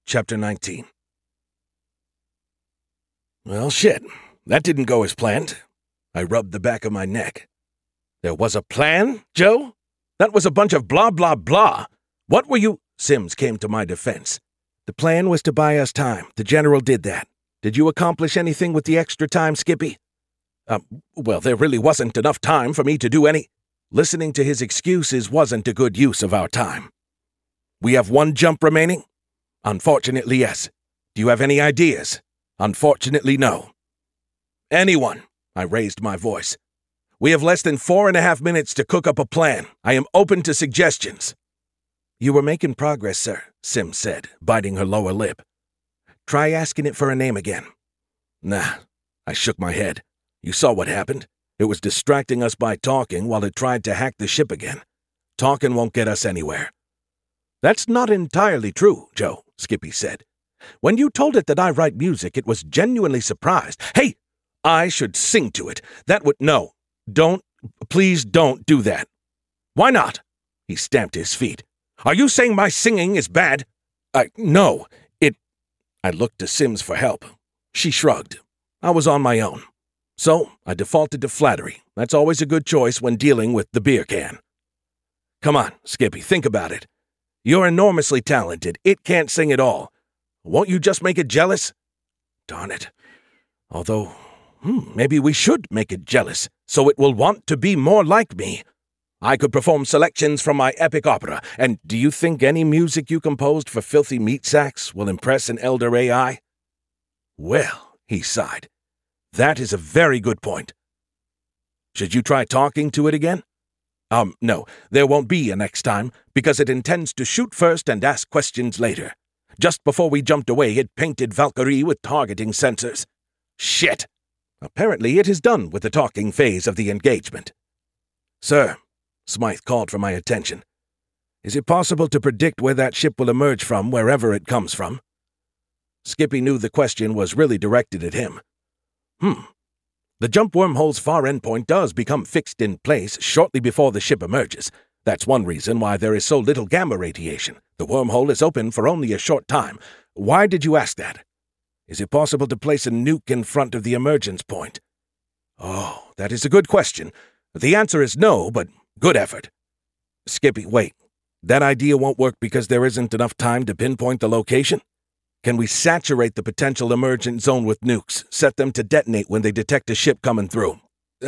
Chapter 19. Well, shit. That didn't go as planned. I rubbed the back of my neck. There was a plan, Joe? That was a bunch of blah, blah, blah. What were you— Sims came to my defense. The plan was to buy us time. The General did that. Did you accomplish anything with the extra time, Skippy? Well, there really wasn't enough time for me to do any— Listening to his excuses wasn't a good use of our time. We have one jump remaining? Unfortunately, yes. Do you have any ideas? Unfortunately, no. Anyone? I raised my voice. We have less than 4.5 minutes to cook up a plan. I am open to suggestions. You were making progress, sir, Sim said, biting her lower lip. Try asking it for a name again. Nah, I shook my head. You saw what happened. It was distracting us by talking while it tried to hack the ship again. Talking won't get us anywhere. That's not entirely true, Joe, Skippy said. When you told it that I write music, it was genuinely surprised. Hey, I should sing to it. That would— No, please don't do that. Why not? He stamped his feet. Are you saying my singing is bad? No, I looked to Sims for help. She shrugged. I was on my own. So I defaulted to flattery. That's always a good choice when dealing with the beer can. Come on, Skippy, think about it. You're enormously talented. It can't sing at all. Won't you just make it jealous? Darn it. Although, maybe we should make it jealous, so it will want to be more like me. I could perform selections from my epic opera, and do you think any music you composed for Filthy Meat Sacks will impress an elder AI? Well, he sighed. That is a very good point. Should you try talking to it again? No, there won't be a next time, because it intends to shoot first and ask questions later. Just before we jumped away, it painted Valkyrie with targeting sensors. Shit! Apparently it is done with the talking phase of the engagement. Sir, Smythe called for my attention. Is it possible to predict where that ship will emerge from, wherever it comes from? Skippy knew the question was really directed at him. The jump wormhole's far endpoint does become fixed in place shortly before the ship emerges. That's one reason why there is so little gamma radiation. The wormhole is open for only a short time. Why did you ask that? Is it possible to place a nuke in front of the emergence point? Oh, that is a good question. The answer is no, but good effort. Skippy, wait. That idea won't work because there isn't enough time to pinpoint the location? Can we saturate the potential emergent zone with nukes, set them to detonate when they detect a ship coming through?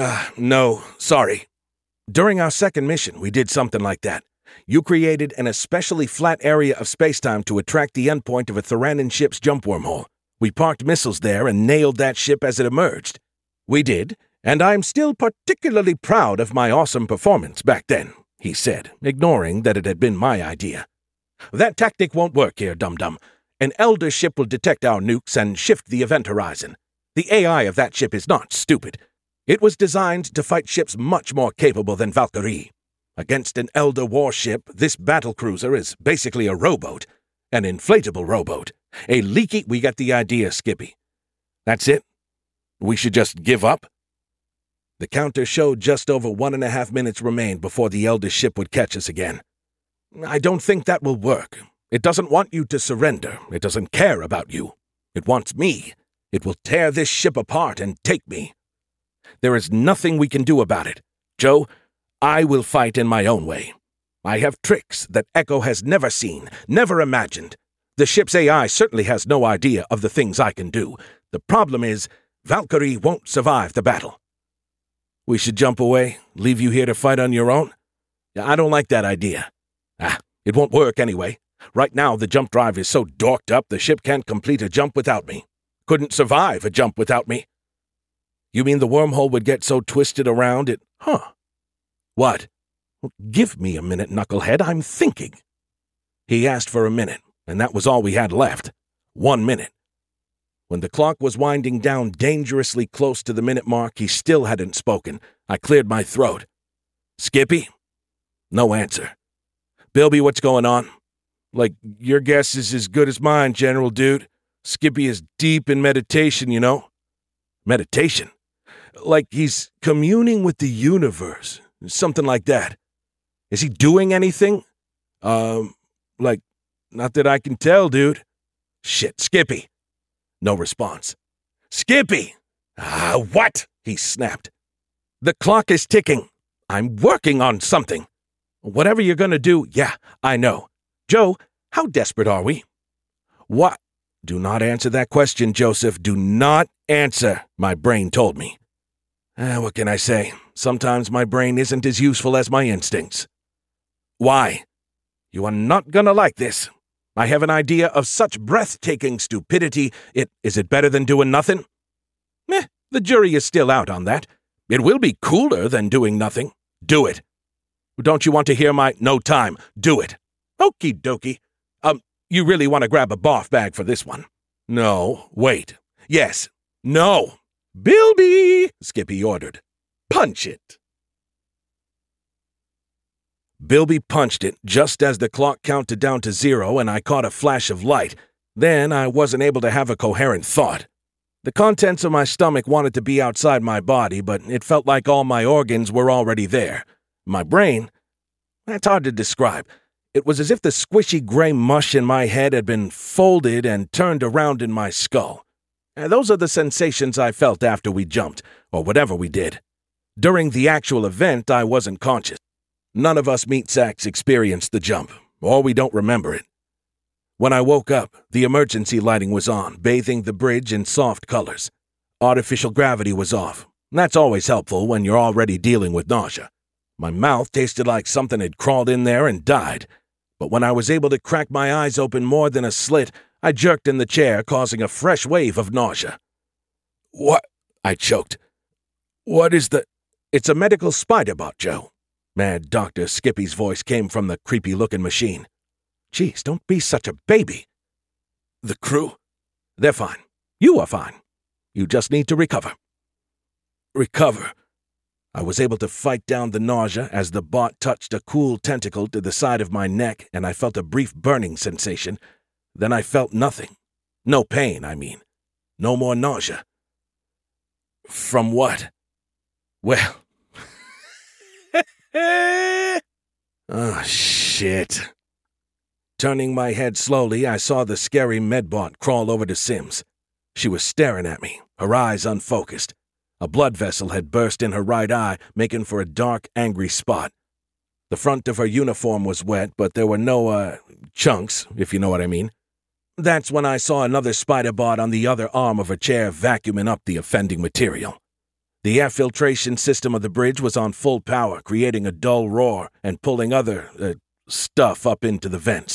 No, sorry. During our second mission, we did something like that. You created an especially flat area of spacetime to attract the endpoint of a Theranon ship's jump wormhole. We parked missiles there and nailed that ship as it emerged. We did, and I'm still particularly proud of my awesome performance back then, he said, ignoring that it had been my idea. That tactic won't work here, dum-dum. An elder ship will detect our nukes and shift the event horizon. The AI of that ship is not stupid. It was designed to fight ships much more capable than Valkyrie. Against an elder warship, this battlecruiser is basically a rowboat. An inflatable rowboat. A leaky— We get the idea, Skippy. That's it? We should just give up? The counter showed just over 1.5 minutes remained before the elder ship would catch us again. I don't think that will work. It doesn't want you to surrender. It doesn't care about you. It wants me. It will tear this ship apart and take me. There is nothing we can do about it. Joe, I will fight in my own way. I have tricks that Echo has never seen, never imagined. The ship's AI certainly has no idea of the things I can do. The problem is, Valkyrie won't survive the battle. We should jump away, leave you here to fight on your own? I don't like that idea. It won't work anyway. Right now, the jump drive is so dorked up the ship can't complete a jump without me. Couldn't survive a jump without me. You mean the wormhole would get so twisted around it? What? Well, give me a minute, knucklehead. I'm thinking. He asked for a minute, and that was all we had left. 1 minute. When the clock was winding down dangerously close to the minute mark, he still hadn't spoken. I cleared my throat. Skippy? No answer. Bilby, what's going on? Like, your guess is as good as mine, General Dude. Skippy is deep in meditation, you know? Meditation? Like he's communing with the universe. Something like that. Is he doing anything? Not that I can tell, dude. Shit, Skippy. No response. Skippy! What? He snapped. The clock is ticking. I'm working on something. Whatever you're gonna do, yeah, I know. Joe, how desperate are we? What? Do not answer that question, Joseph. Do not answer, my brain told me. What can I say? Sometimes my brain isn't as useful as my instincts. Why? You are not gonna like this. I have an idea of such breathtaking stupidity. Is it better than doing nothing? The jury is still out on that. It will be cooler than doing nothing. Do it. Don't you want to hear my no time? Do it. Okie dokie. You really want to grab a barf bag for this one? No, wait. Yes. No. Bilby, Skippy ordered. Punch it. Bilby punched it just as the clock counted down to 0 and I caught a flash of light. Then I wasn't able to have a coherent thought. The contents of my stomach wanted to be outside my body, but it felt like all my organs were already there. My brain? That's hard to describe. It was as if the squishy gray mush in my head had been folded and turned around in my skull. And those are the sensations I felt after we jumped, or whatever we did. During the actual event, I wasn't conscious. None of us meat sacks experienced the jump, or we don't remember it. When I woke up, the emergency lighting was on, bathing the bridge in soft colors. Artificial gravity was off. That's always helpful when you're already dealing with nausea. My mouth tasted like something had crawled in there and died. But when I was able to crack my eyes open more than a slit, I jerked in the chair, causing a fresh wave of nausea. What? I choked. What is the... It's a medical spider bot, Joe. Mad Dr. Skippy's voice came from the creepy-looking machine. Geez, don't be such a baby. The crew? They're fine. You are fine. You just need to recover. Recover? I was able to fight down the nausea as the bot touched a cool tentacle to the side of my neck and I felt a brief burning sensation. Then I felt nothing. No pain, I mean. No more nausea. From what? Well... Oh, shit. Turning my head slowly, I saw the scary medbot crawl over to Sims. She was staring at me, her eyes unfocused. A blood vessel had burst in her right eye, making for a dark, angry spot. The front of her uniform was wet, but there were no, chunks, if you know what I mean. That's when I saw another spider bot on the other arm of her chair vacuuming up the offending material. The air filtration system of the bridge was on full power, creating a dull roar and pulling other, stuff up into the vents.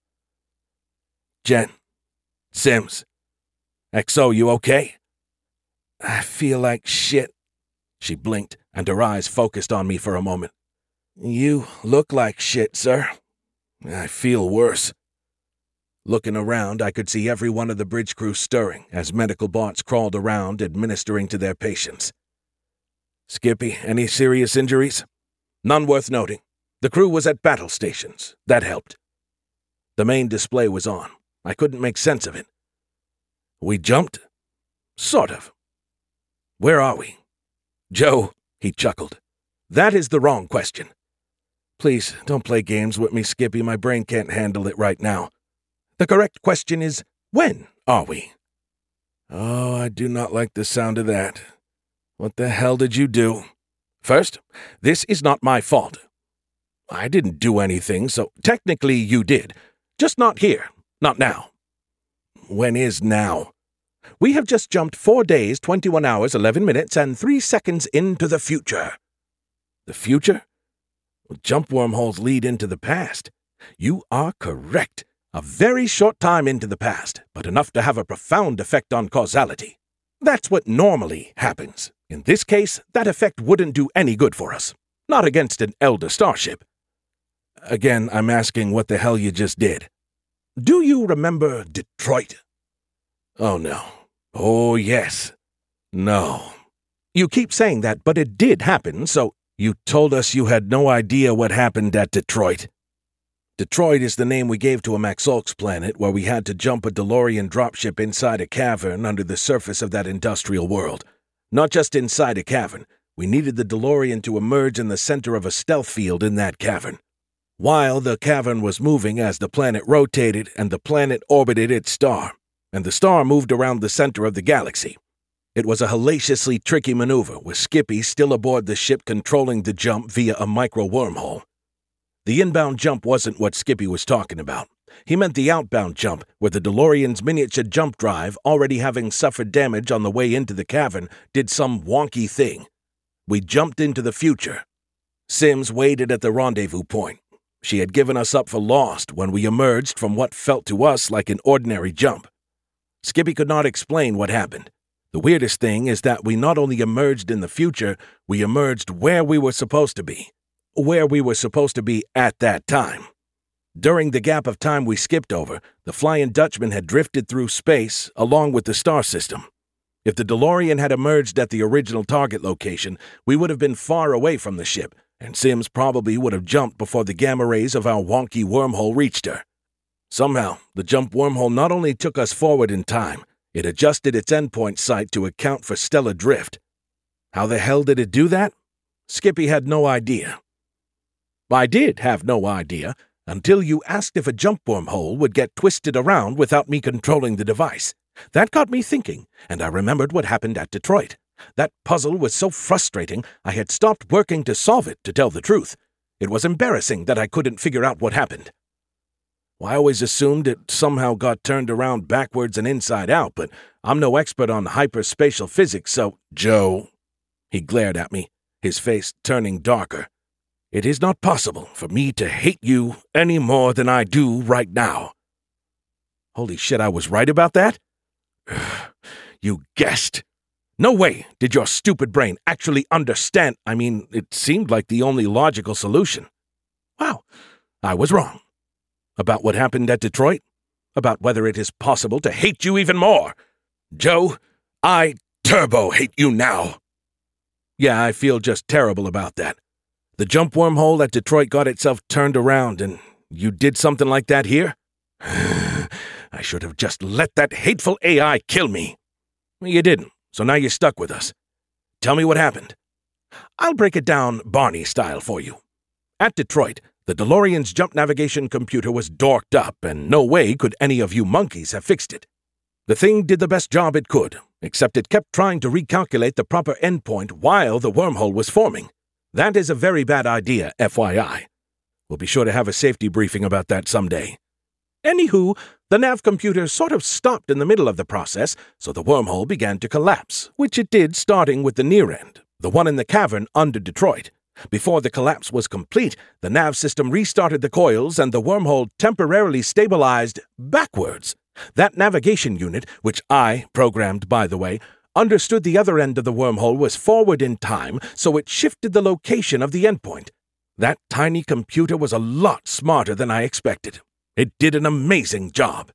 Jen, Sims, XO, you okay? I feel like shit. She blinked, and her eyes focused on me for a moment. You look like shit, sir. I feel worse. Looking around, I could see every one of the bridge crew stirring as medical bots crawled around, administering to their patients. Skippy, any serious injuries? None worth noting. The crew was at battle stations. That helped. The main display was on. I couldn't make sense of it. We jumped? Sort of. Where are we? Joe, he chuckled. That is the wrong question. Please, don't play games with me, Skippy. My brain can't handle it right now. The correct question is, when are we? Oh, I do not like the sound of that. What the hell did you do? First, this is not my fault. I didn't do anything, so technically you did. Just not here. Not now. When is now? We have just jumped 4 days, 21 hours, 11 minutes, and 3 seconds into the future. The future? Jump wormholes lead into the past. You are correct. A very short time into the past, but enough to have a profound effect on causality. That's what normally happens. In this case, that effect wouldn't do any good for us. Not against an elder starship. Again, I'm asking what the hell you just did. Do you remember Detroit? Oh, no. Oh, yes. No. You keep saying that, but it did happen, so you told us you had no idea what happened at Detroit. Detroit is the name we gave to a Maxolx planet where we had to jump a DeLorean dropship inside a cavern under the surface of that industrial world. Not just inside a cavern. We needed the DeLorean to emerge in the center of a stealth field in that cavern. while the cavern was moving as the planet rotated and the planet orbited its star, and the star moved around the center of the galaxy. It was a hellaciously tricky maneuver, with Skippy still aboard the ship controlling the jump via a micro-wormhole. The inbound jump wasn't what Skippy was talking about. He meant the outbound jump, where the DeLorean's miniature jump drive, already having suffered damage on the way into the cavern, did some wonky thing. We jumped into the future. Sims waited at the rendezvous point. She had given us up for lost when we emerged from what felt to us like an ordinary jump. Skippy could not explain what happened. The weirdest thing is that we not only emerged in the future, we emerged where we were supposed to be. Where we were supposed to be at that time. During the gap of time we skipped over, the Flying Dutchman had drifted through space along with the star system. If the DeLorean had emerged at the original target location, we would have been far away from the ship, and Sims probably would have jumped before the gamma rays of our wonky wormhole reached her. Somehow, the jump wormhole not only took us forward in time, it adjusted its endpoint site to account for stellar drift. How the hell did it do that? Skippy had no idea. I did have no idea until you asked if a jump wormhole would get twisted around without me controlling the device. That got me thinking, and I remembered what happened at Detroit. That puzzle was so frustrating, I had stopped working to solve it, to tell the truth. It was embarrassing that I couldn't figure out what happened. Well, I always assumed it somehow got turned around backwards and inside out, but I'm no expert on hyperspatial physics, so— Joe, he glared at me, his face turning darker. It is not possible for me to hate you any more than I do right now. Holy shit, I was right about that? You guessed. No way did your stupid brain actually understand. I mean, it seemed like the only logical solution. Wow, I was wrong. About what happened at Detroit? About whether it is possible to hate you even more. Joe, I turbo hate you now. Yeah, I feel just terrible about that. The jump wormhole at Detroit got itself turned around, and you did something like that here? I should have just let that hateful AI kill me. You didn't, so now you're stuck with us. Tell me what happened. I'll break it down Barney style for you. At Detroit, the DeLorean's jump navigation computer was dorked up, and no way could any of you monkeys have fixed it. The thing did the best job it could, except it kept trying to recalculate the proper endpoint while the wormhole was forming. That is a very bad idea, FYI. We'll be sure to have a safety briefing about that someday. Anywho, the nav computer sort of stopped in the middle of the process, so the wormhole began to collapse, which it did starting with the near end, the one in the cavern under Detroit. Before the collapse was complete, the nav system restarted the coils and the wormhole temporarily stabilized backwards. That navigation unit, which I programmed, by the way, understood the other end of the wormhole was forward in time, so it shifted the location of the endpoint. That tiny computer was a lot smarter than I expected. It did an amazing job.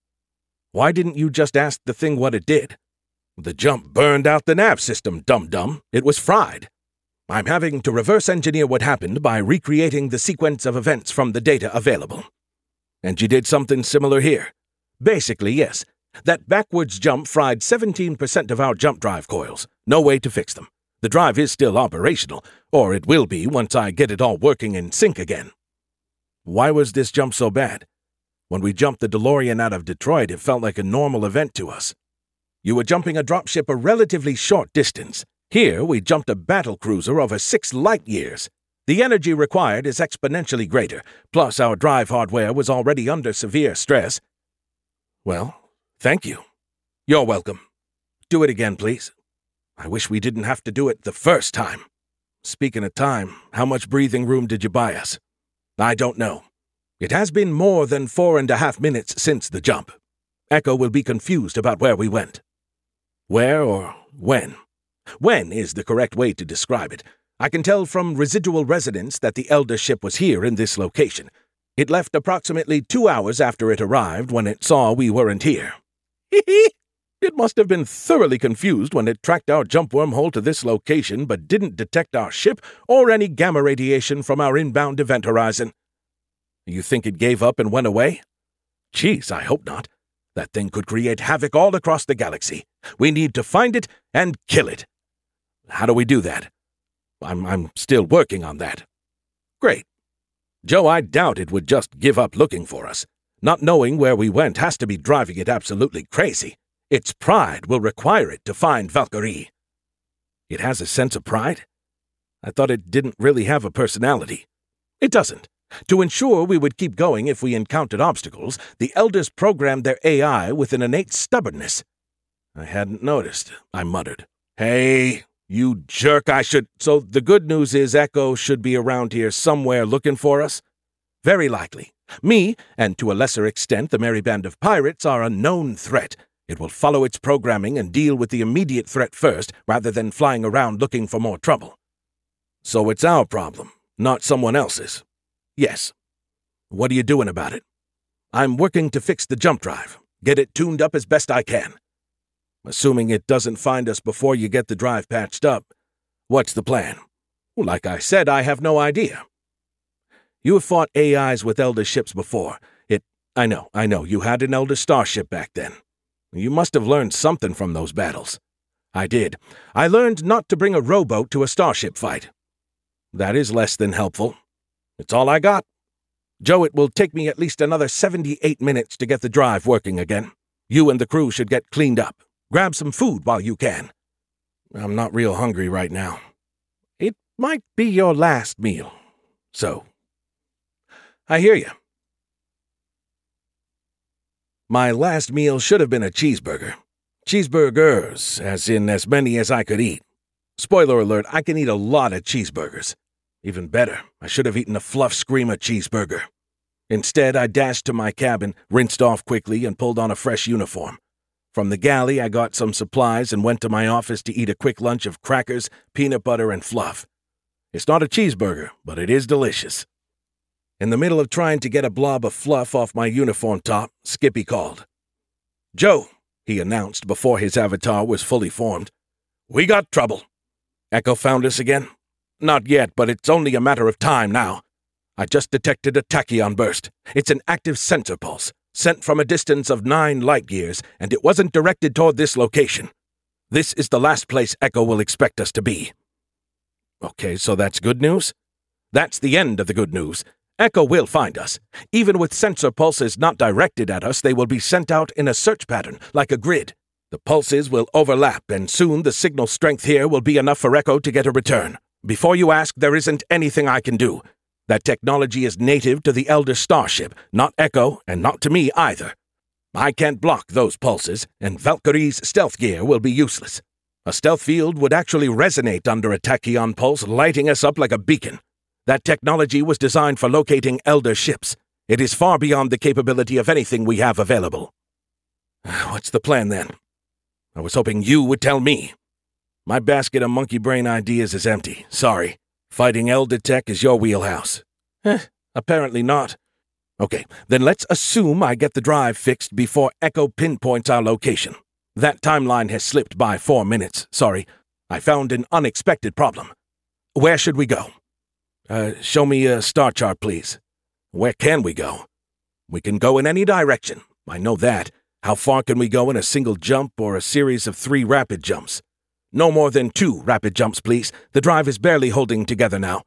Why didn't you just ask the thing what it did? The jump burned out the nav system, dum-dum. It was fried. I'm having to reverse engineer what happened by recreating the sequence of events from the data available. And you did something similar here. Basically, yes. That backwards jump fried 17% of our jump drive coils. No way to fix them. The drive is still operational, or it will be once I get it all working in sync again. Why was this jump so bad? When we jumped the DeLorean out of Detroit, it felt like a normal event to us. You were jumping a dropship a relatively short distance. Here, we jumped a battle cruiser over 6 light years. The energy required is exponentially greater, plus our drive hardware was already under severe stress. Well, thank you. You're welcome. Do it again, please. I wish we didn't have to do it the first time. Speaking of time, how much breathing room did you buy us? I don't know. It has been more than 4.5 minutes since the jump. Echo will be confused about where we went. Where or when? When is the correct way to describe it. I can tell from residual resonance that the Elder ship was here in this location. It left approximately 2 hours after it arrived when it saw we weren't here. It must have been thoroughly confused when it tracked our jump wormhole to this location but didn't detect our ship or any gamma radiation from our inbound event horizon. You think it gave up and went away? Geez, I hope not. That thing could create havoc all across the galaxy. We need to find it and kill it. How do we do that? I'm still working on that. Great. Joe, I doubt it would just give up looking for us. Not knowing where we went has to be driving it absolutely crazy. Its pride will require it to find Valkyrie. It has a sense of pride? I thought it didn't really have a personality. It doesn't. To ensure we would keep going if we encountered obstacles, the Elders programmed their AI with an innate stubbornness. I hadn't noticed, I muttered. Hey, you jerk, So the good news is Echo should be around here somewhere looking for us? Very likely. Me, and to a lesser extent the merry band of pirates, are a known threat. It will follow its programming and deal with the immediate threat first, rather than flying around looking for more trouble. So it's our problem, not someone else's. Yes. What are you doing about it? I'm working to fix the jump drive, get it tuned up as best I can. Assuming it doesn't find us before you get the drive patched up, what's the plan? Well, like I said, I have no idea. You have fought AIs with Elder ships before. I know, you had an Elder starship back then. You must have learned something from those battles. I did. I learned not to bring a rowboat to a starship fight. That is less than helpful. It's all I got. Joe, it will take me at least another 78 minutes to get the drive working again. You and the crew should get cleaned up. Grab some food while you can. I'm not real hungry right now. It might be your last meal. So, I hear you. My last meal should have been a cheeseburger. Cheeseburgers, as in as many as I could eat. Spoiler alert, I can eat a lot of cheeseburgers. Even better, I should have eaten a Fluff Screamer cheeseburger. Instead, I dashed to my cabin, rinsed off quickly, and pulled on a fresh uniform. From the galley, I got some supplies and went to my office to eat a quick lunch of crackers, peanut butter, and fluff. It's not a cheeseburger, but it is delicious. In the middle of trying to get a blob of fluff off my uniform top, Skippy called. Joe, he announced before his avatar was fully formed. We got trouble. Echo found us again? Not yet, but it's only a matter of time now. I just detected a tachyon burst. It's an active sensor pulse, sent from a distance of 9 light years, and it wasn't directed toward this location. This is the last place Echo will expect us to be. Okay, so that's good news? That's the end of the good news. Echo will find us. Even with sensor pulses not directed at us, they will be sent out in a search pattern, like a grid. The pulses will overlap, and soon the signal strength here will be enough for Echo to get a return. Before you ask, there isn't anything I can do. That technology is native to the Elder starship, not Echo, and not to me either. I can't block those pulses, and Valkyrie's stealth gear will be useless. A stealth field would actually resonate under a tachyon pulse, lighting us up like a beacon. That technology was designed for locating Elder ships. It is far beyond the capability of anything we have available. What's the plan, then? I was hoping you would tell me. My basket of monkey brain ideas is empty. Sorry. Fighting Elder tech is your wheelhouse. Apparently not. Okay, then let's assume I get the drive fixed before Echo pinpoints our location. That timeline has slipped by 4 minutes. Sorry. I found an unexpected problem. Where should we go? Show me a star chart, please. Where can we go? We can go in any direction. I know that. How far can we go in a single jump or a series of 3 rapid jumps? No more than 2 rapid jumps, please. The drive is barely holding together now.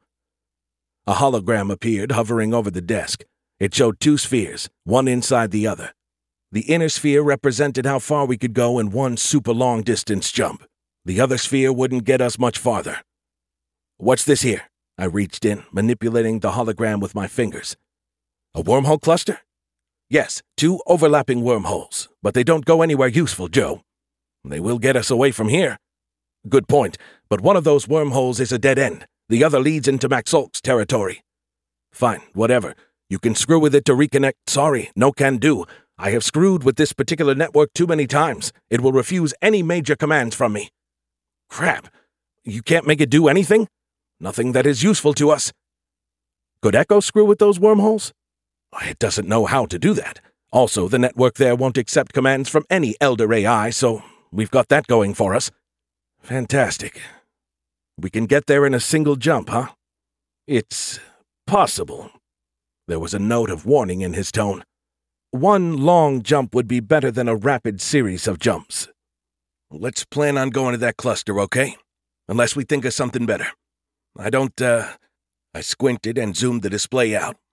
A hologram appeared, hovering over the desk. It showed 2 spheres, one inside the other. The inner sphere represented how far we could go in one super long-distance jump. The other sphere wouldn't get us much farther. What's this here? I reached in, manipulating the hologram with my fingers. A wormhole cluster? Yes, 2 overlapping wormholes, but they don't go anywhere useful, Joe. They will get us away from here. Good point, but one of those wormholes is a dead end. The other leads into Maxolk's territory. Fine, whatever. You can screw with it to reconnect. Sorry, no can do. I have screwed with this particular network too many times. It will refuse any major commands from me. Crap. You can't make it do anything? Nothing that is useful to us. Could Echo screw with those wormholes? It doesn't know how to do that. Also, the network there won't accept commands from any Elder AI, so we've got that going for us. Fantastic. We can get there in a single jump, huh? It's possible. There was a note of warning in his tone. One long jump would be better than a rapid series of jumps. Let's plan on going to that cluster, okay? Unless we think of something better. I squinted and zoomed the display out.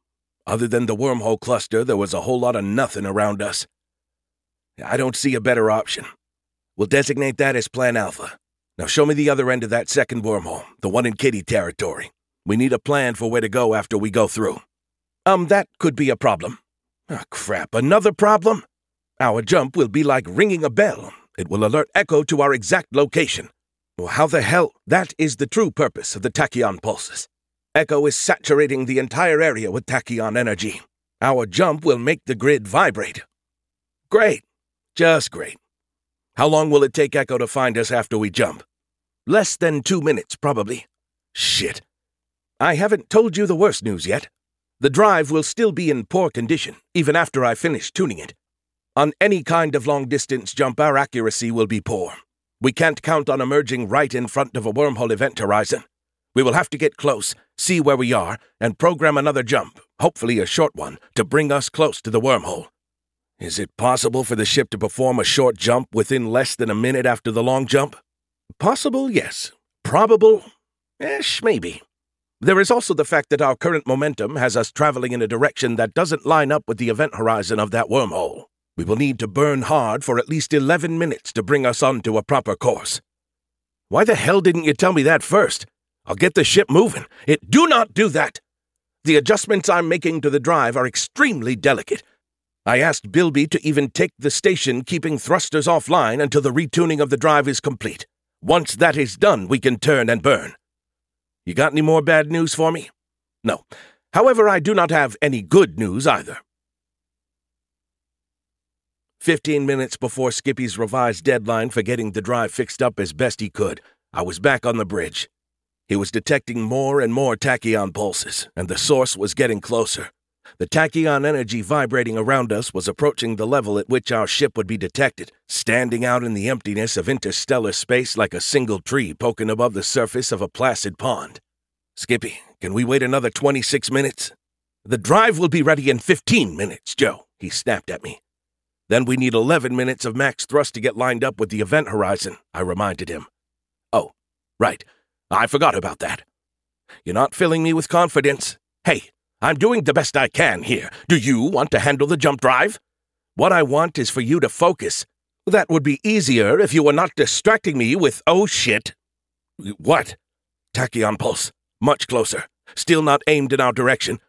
Other than the wormhole cluster, there was a whole lot of nothing around us. I don't see a better option. We'll designate that as Plan Alpha. Now show me the other end of that second wormhole, the one in Kitty territory. We need a plan for where to go after we go through. That could be a problem. Oh, crap, another problem? Our jump will be like ringing a bell. It will alert Echo to our exact location. Well, how the hell? That is the true purpose of the tachyon pulses. Echo is saturating the entire area with tachyon energy. Our jump will make the grid vibrate. Great. Just great. How long will it take Echo to find us after we jump? Less than 2 minutes, probably. Shit. I haven't told you the worst news yet. The drive will still be in poor condition, even after I finish tuning it. On any kind of long-distance jump, our accuracy will be poor. We can't count on emerging right in front of a wormhole event horizon. We will have to get close, see where we are, and program another jump, hopefully a short one, to bring us close to the wormhole. Is it possible for the ship to perform a short jump within less than a minute after the long jump? Possible, yes. Probable? Maybe. There is also the fact that our current momentum has us traveling in a direction that doesn't line up with the event horizon of that wormhole. We will need to burn hard for at least 11 minutes to bring us onto a proper course. Why the hell didn't you tell me that first? I'll get the ship moving. Do not do that! The adjustments I'm making to the drive are extremely delicate. I asked Bilby to even take the station keeping thrusters offline until the retuning of the drive is complete. Once that is done, we can turn and burn. You got any more bad news for me? No. However, I do not have any good news either. 15 minutes before Skippy's revised deadline for getting the drive fixed up as best he could, I was back on the bridge. He was detecting more and more tachyon pulses, and the source was getting closer. The tachyon energy vibrating around us was approaching the level at which our ship would be detected, standing out in the emptiness of interstellar space like a single tree poking above the surface of a placid pond. Skippy, can we wait another 26 minutes? The drive will be ready in 15 minutes, Joe, he snapped at me. Then we need 11 minutes of max thrust to get lined up with the event horizon, I reminded him. Oh, right. I forgot about that. You're not filling me with confidence. Hey, I'm doing the best I can here. Do you want to handle the jump drive? What I want is for you to focus. That would be easier if you were not distracting me with, oh shit. What? Tachyon pulse. Much closer. Still not aimed in our direction.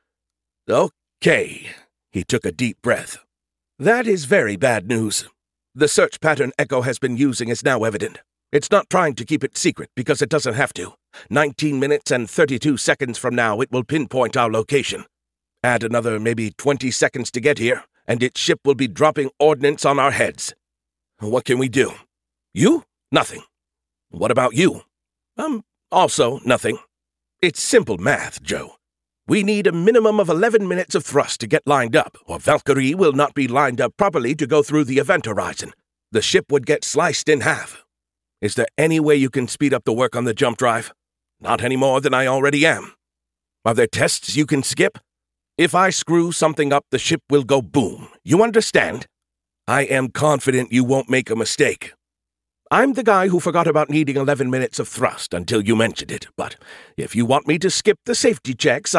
Okay. He took a deep breath. That is very bad news. The search pattern Echo has been using is now evident. It's not trying to keep it secret because it doesn't have to. 19 minutes and 32 seconds from now, it will pinpoint our location. Add another maybe 20 seconds to get here, and its ship will be dropping ordnance on our heads. What can we do? You? Nothing. What about you? Also nothing. It's simple math, Joe. We need a minimum of 11 minutes of thrust to get lined up, or Valkyrie will not be lined up properly to go through the event horizon. The ship would get sliced in half. Is there any way you can speed up the work on the jump drive? Not any more than I already am. Are there tests you can skip? If I screw something up, the ship will go boom. You understand? I am confident you won't make a mistake. I'm the guy who forgot about needing 11 minutes of thrust until you mentioned it, but if you want me to skip the safety checks,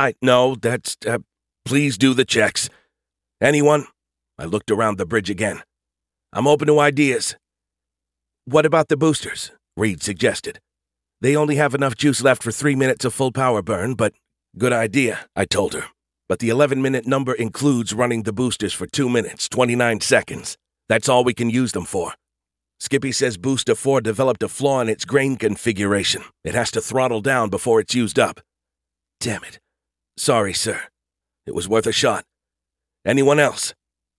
please do the checks. Anyone? I looked around the bridge again. I'm open to ideas. What about the boosters? Reed suggested. They only have enough juice left for 3 minutes of full power burn, but good idea, I told her. But the 11-minute number includes running the boosters for 2 minutes, 29 seconds. That's all we can use them for. Skippy says Booster 4 developed a flaw in its grain configuration. It has to throttle down before it's used up. Damn it. Sorry, sir. It was worth a shot. Anyone else?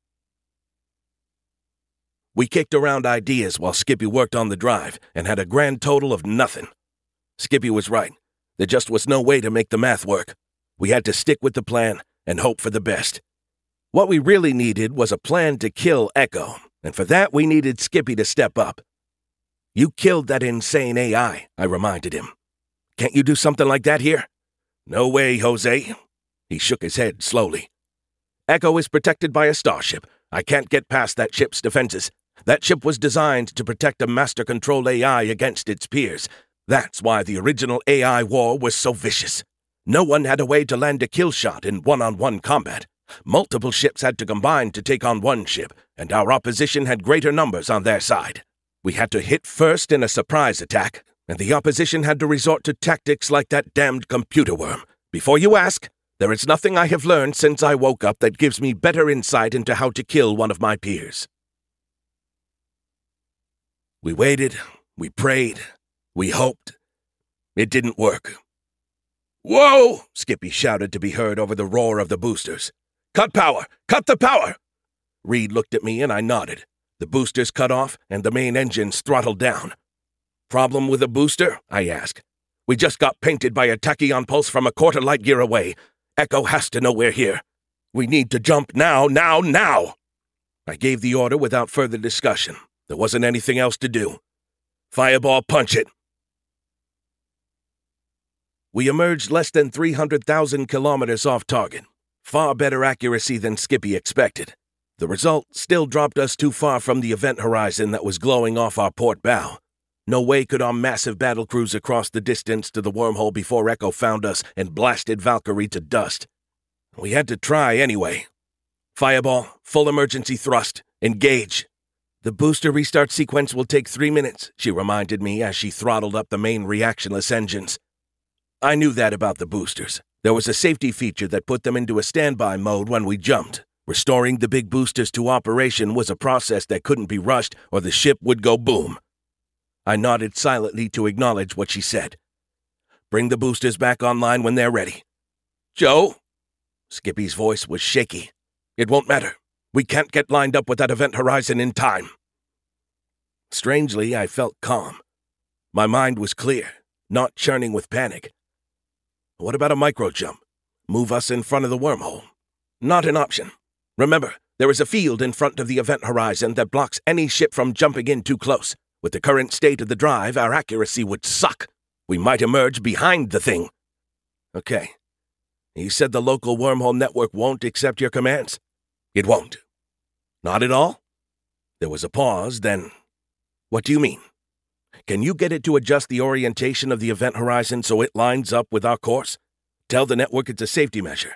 We kicked around ideas while Skippy worked on the drive and had a grand total of nothing. Skippy was right. There just was no way to make the math work. We had to stick with the plan and hope for the best. What we really needed was a plan to kill Echo. And for that, we needed Skippy to step up. You killed that insane AI, I reminded him. Can't you do something like that here? No way, Jose. He shook his head slowly. Echo is protected by a starship. I can't get past that ship's defenses. That ship was designed to protect a master-controlled AI against its peers. That's why the original AI war was so vicious. No one had a way to land a kill shot in one-on-one combat. Multiple ships had to combine to take on one ship, and our opposition had greater numbers on their side. We had to hit first in a surprise attack, and the opposition had to resort to tactics like that damned computer worm. Before you ask, there is nothing I have learned since I woke up that gives me better insight into how to kill one of my peers. We waited, we prayed, we hoped. It didn't work. "Whoa!" Skippy shouted to be heard over the roar of the boosters. "Cut power! Cut the power!" Reed looked at me and I nodded. The boosters cut off and the main engines throttled down. "Problem with the booster?" I asked. "We just got painted by a tachyon pulse from a quarter light year away. Echo has to know we're here. We need to jump now, now, now!" I gave the order without further discussion. There wasn't anything else to do. "Fireball, punch it!" We emerged less than 300,000 kilometers off target. Far better accuracy than Skippy expected. The result still dropped us too far from the event horizon that was glowing off our port bow. No way could our massive battlecruiser cross the distance to the wormhole before Echo found us and blasted Valkyrie to dust. We had to try anyway. "Fireball, full emergency thrust, engage." "The booster restart sequence will take 3 minutes," she reminded me as she throttled up the main reactionless engines. I knew that about the boosters. There was a safety feature that put them into a standby mode when we jumped. Restoring the big boosters to operation was a process that couldn't be rushed or the ship would go boom. I nodded silently to acknowledge what she said. "Bring the boosters back online when they're ready." "Joe?" Skippy's voice was shaky. "It won't matter. We can't get lined up with that event horizon in time." Strangely, I felt calm. My mind was clear, not churning with panic. What about a micro-jump? Move us in front of the wormhole? Not an option. Remember, there is a field in front of the event horizon that blocks any ship from jumping in too close. With the current state of the drive, our accuracy would suck. We might emerge behind the thing. Okay. You said the local wormhole network won't accept your commands? It won't. Not at all? There was a pause, then... What do you mean? Can you get it to adjust the orientation of the event horizon so it lines up with our course? Tell the network it's a safety measure.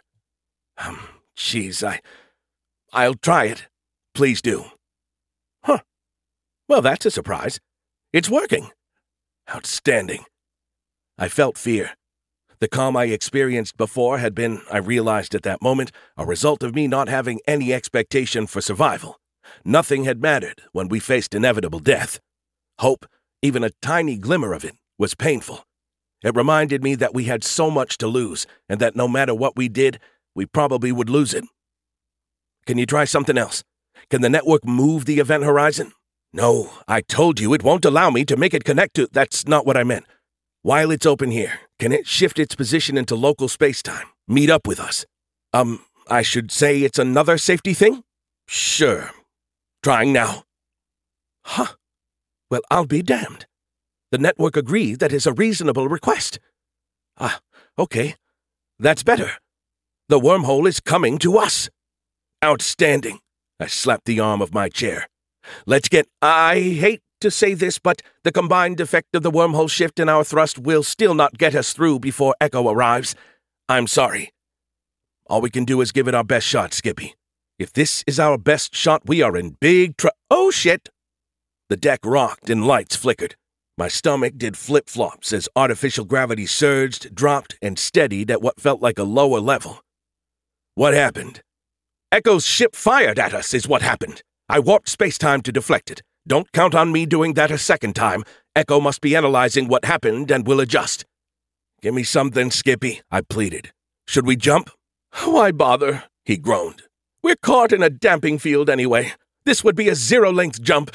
I'll try it. Please do. Huh. Well, that's a surprise. It's working. Outstanding. I felt fear. The calm I experienced before had been, I realized at that moment, a result of me not having any expectation for survival. Nothing had mattered when we faced inevitable death. Hope, even a tiny glimmer of it, was painful. It reminded me that we had so much to lose, and that no matter what we did, we probably would lose it. Can you try something else? Can the network move the event horizon? No, I told you it won't allow me to make it connect to... That's not what I meant. While it's open here, can it shift its position into local space-time? Meet up with us? I should say it's another safety thing? Sure. Trying now. Huh. Well, I'll be damned. The network agreed that is a reasonable request. Okay. That's better. The wormhole is coming to us. Outstanding. I slapped the arm of my chair. Let's get... I hate to say this, but the combined effect of the wormhole shift and our thrust will still not get us through before Echo arrives. I'm sorry. All we can do is give it our best shot, Skippy. If this is our best shot, we are in big Oh, shit! The deck rocked and lights flickered. My stomach did flip-flops as artificial gravity surged, dropped, and steadied at what felt like a lower level. What happened? Echo's ship fired at us is what happened. I warped space-time to deflect it. Don't count on me doing that a second time. Echo must be analyzing what happened and will adjust. Give me something, Skippy, I pleaded. Should we jump? Why bother? He groaned. We're caught in a damping field anyway. This would be a zero-length jump.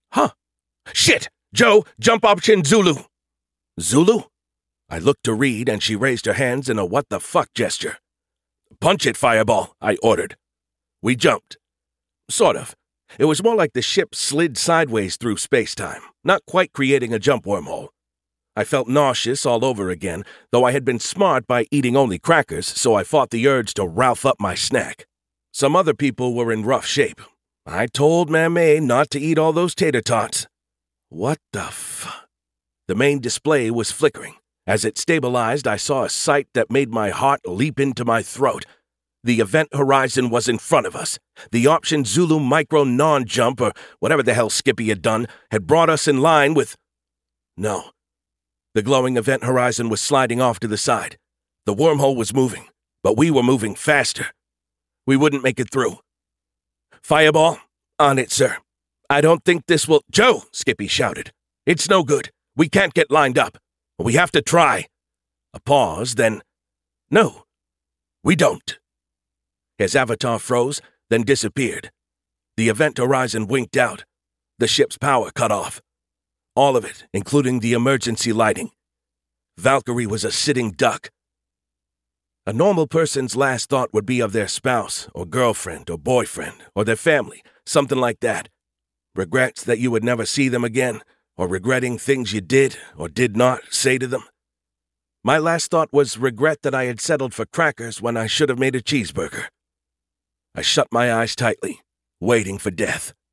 Shit! Joe, jump option Zulu. Zulu? I looked to Reed and she raised her hands in a what-the-fuck gesture. Punch it, Fireball, I ordered. We jumped. Sort of. It was more like the ship slid sideways through space-time, not quite creating a jump wormhole. I felt nauseous all over again, though I had been smart by eating only crackers, so I fought the urge to Ralph up my snack. Some other people were in rough shape. I told Mamie not to eat all those tater tots. What the The main display was flickering. As it stabilized, I saw a sight that made my heart leap into my throat. The event horizon was in front of us. The option Zulu micro non-jump, or whatever the hell Skippy had done, had brought us in line with... No. The glowing event horizon was sliding off to the side. The wormhole was moving, but we were moving faster. We wouldn't make it through. Fireball, on it, sir. I don't think this will... Joe, Skippy shouted. It's no good. We can't get lined up. We have to try. A pause, then... No, we don't. His avatar froze, then disappeared. The event horizon winked out. The ship's power cut off. All of it, including the emergency lighting. Valkyrie was a sitting duck. A normal person's last thought would be of their spouse, or girlfriend, or boyfriend, or their family, something like that. Regrets that you would never see them again, or regretting things you did or did not say to them. My last thought was regret that I had settled for crackers when I should have made a cheeseburger. I shut my eyes tightly, waiting for death.